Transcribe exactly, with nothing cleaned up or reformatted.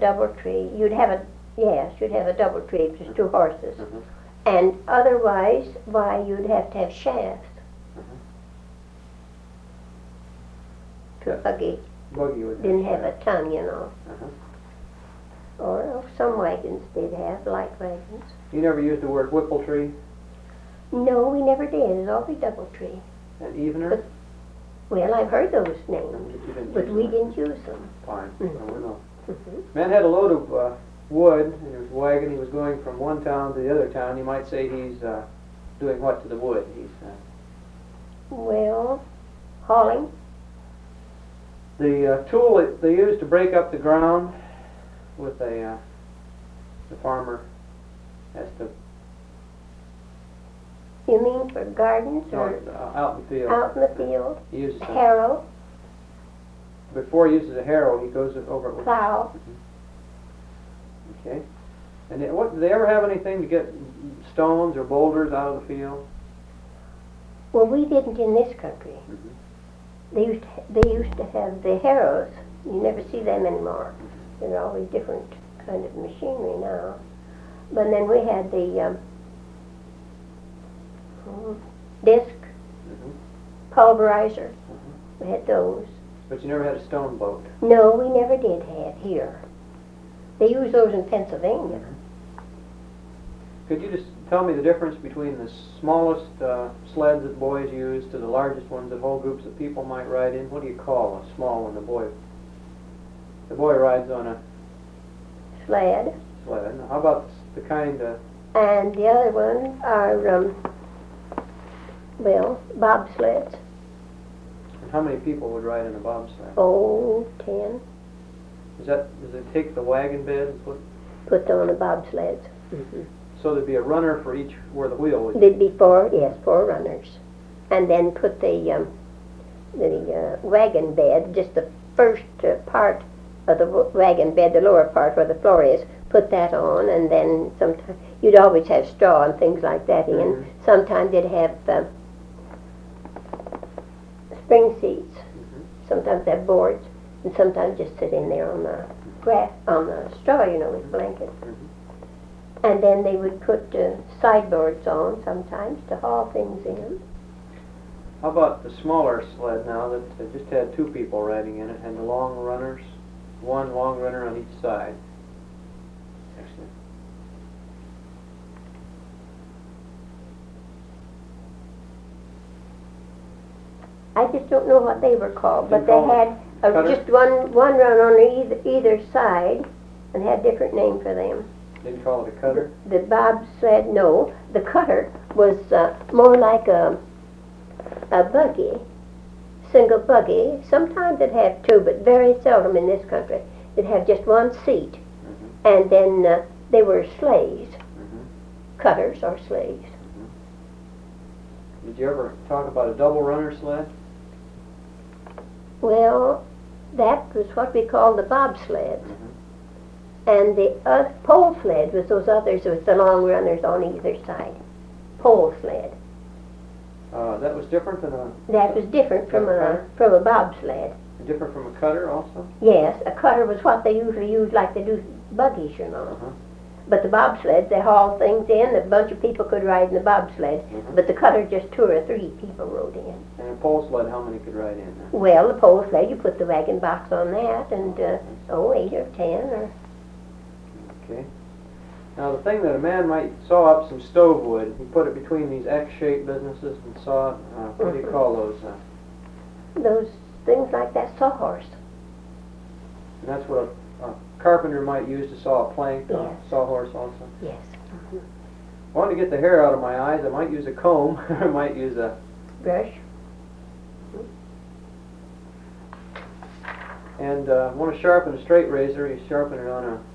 double tree. You'd have a, yes, you'd have a double tree if there's two horses. Mm-hmm. And otherwise, why, you'd have to have shafts. Mm-hmm. To a buggy. Buggy would Didn't have have a tongue, you know. Uh-huh. Or oh, some wagons did have, light wagons. You never used the word whippletree No, we never did. It was always double tree. and evener? But- Well, I've heard those No, names, you didn't but use we them. didn't use them. Fine. Mm. No, we know. hmm Man had a load of uh, wood in his wagon. He was going from one town to the other town. You might say he's uh, doing what to the wood? He's uh, Well, hauling. the uh, tool that they use to break up the ground with a uh, the farmer has to You mean for gardens no, or uh, out in the field. out in the field? He uses a, Harrow, before he uses a harrow, he goes over it with. plow. Okay. And then what? Did they ever have anything to get stones or boulders out of the field? Well, we didn't in this country. Mm-hmm. They used to, they used to have the harrows. You never see them anymore. They're always different kind of machinery now. But then we had the um, hmm, disc Mm-hmm. pulverizer. Mm-hmm. We had those. But you never had a stone boat. No, we never did have here. They use those in Pennsylvania. Could you just tell me the difference between the smallest uh, sleds that boys use to the largest ones that whole groups of people might ride in? What do you call a small one? The boy, the boy rides on a Sled. sled. How about the kind of And the other ones are, um, well, bobsleds. how many people would ride in a bobsled? Oh, ten. Is that does it take the wagon bed? and Put, Put them on the bobsleds. Mm-hmm. so there'd be a runner for each where the wheel would be. There'd be four, yes, four runners. And then put the, um, the uh, wagon bed, just the first uh, part of the w- wagon bed, the lower part where the floor is, put that on, and then sometimes, you'd always have straw and things like that in. Mhm. Sometimes they'd have uh, spring seats. Mhm. Sometimes they have boards, and sometimes just sit in there on the grass, on the straw, you know, with blankets. Mhm. And then they would put uh, sideboards on sometimes to haul things in. How about the smaller sled now that uh, just had two people riding in it, and the long runners, one long runner on each side? Excellent. I just don't know what they were called, but They they call had uh, cutter? just one one run on either, either side, and had different name for them. Didn't call it a cutter? The bobsled, no, the cutter was uh, more like a a buggy, single buggy. Sometimes it'd have two, but very seldom in this country. It'd have just one seat, Mm-hmm. and then uh, they were sleighs, Mm-hmm. cutters or sleighs. Did you ever talk about a double runner sled? Well, that was what we called the bobsled. Mm-hmm. And the uh, pole sled was those others with the long runners on either side. Pole sled. Uh, that was different than a That was different from a cutter? from a bobsled. different from a cutter also. Yes, a cutter was what they usually use like they do buggies, you know. Uh-huh. But the bobsleds, they hauled things in. A bunch of people could ride in the bobsled. Mhm. But the cutter, just two or three people rode in. And a pole sled, how many could ride in there? Well, the pole sled, you put the wagon box on that, and uh, oh, eight or ten or. Okay. Now the thing that a man might saw up some stove wood, he put it between these X-shaped businesses and saw it. Uh, what do you Mhm. call those? Uh, Those things like that sawhorse. and that's what a, a carpenter might use to saw a plank, uh, Yes. sawhorse also. Yes. I want to get the hair out of my eyes. I might use a comb. I might use a Brush. and uh, want to sharpen a straight razor. You sharpen it on a